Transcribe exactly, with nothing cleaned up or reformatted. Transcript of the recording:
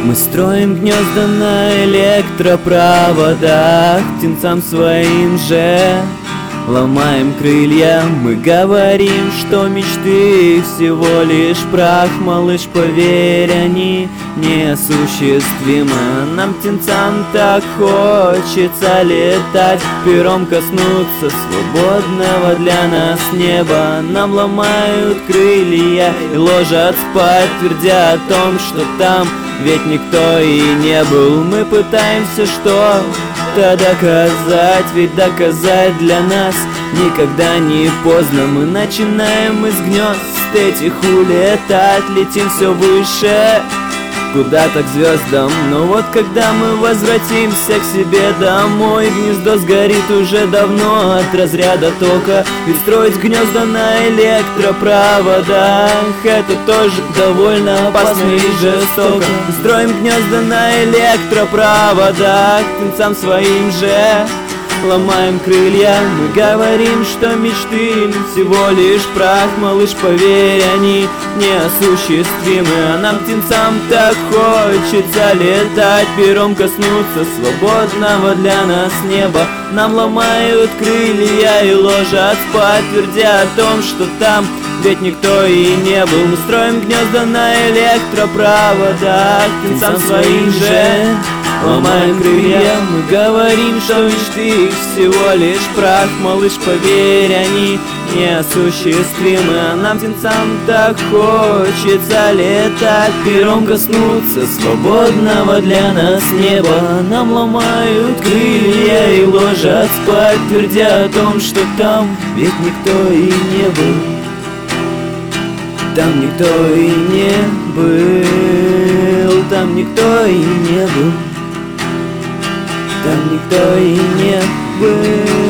Мы строим гнезда на электропроводах, птенцам своим же ломаем крылья. Мы говорим, что мечты всего лишь прах, малыш, поверь, они неосуществимы. Нам, птенцам, так хочется летать, пером коснуться свободного для нас неба. Нам ломают крылья и ложат спать, твердя о том, что там ведь никто и не был. Мы пытаемся что-то доказать, ведь доказать для нас никогда не поздно. Мы начинаем из гнезд этих улетать, летим все выше, куда-то к звездам. Но вот когда мы возвратимся к себе домой, гнездо сгорит уже давно от разряда тока. Ведь строить гнезда на электропроводах — это тоже довольно опасно и жестоко. Строим гнезда на электропроводах, птенцам своим же ломаем крылья. Мы говорим, что мечты всего лишь прах, малыш, поверь, они неосуществимы. А нам, птенцам, так хочется летать, пером коснуться свободного для нас неба. Нам ломают крылья и ложат спать, твердя о том, что там ведь никто и не был. Мы строим гнезда на электропроводах, птенцам своим же ломаем крылья. Мы говорим, что мечты всего лишь прах, малыш, поверь, они неосуществимы. А нам, птенцам, так хочется летать, пером коснуться свободного для нас неба. Нам ломают крылья и ложат спать, твердя о том, что там ведь никто и не был. Там никто и не был, там никто и не был, там никто и не был.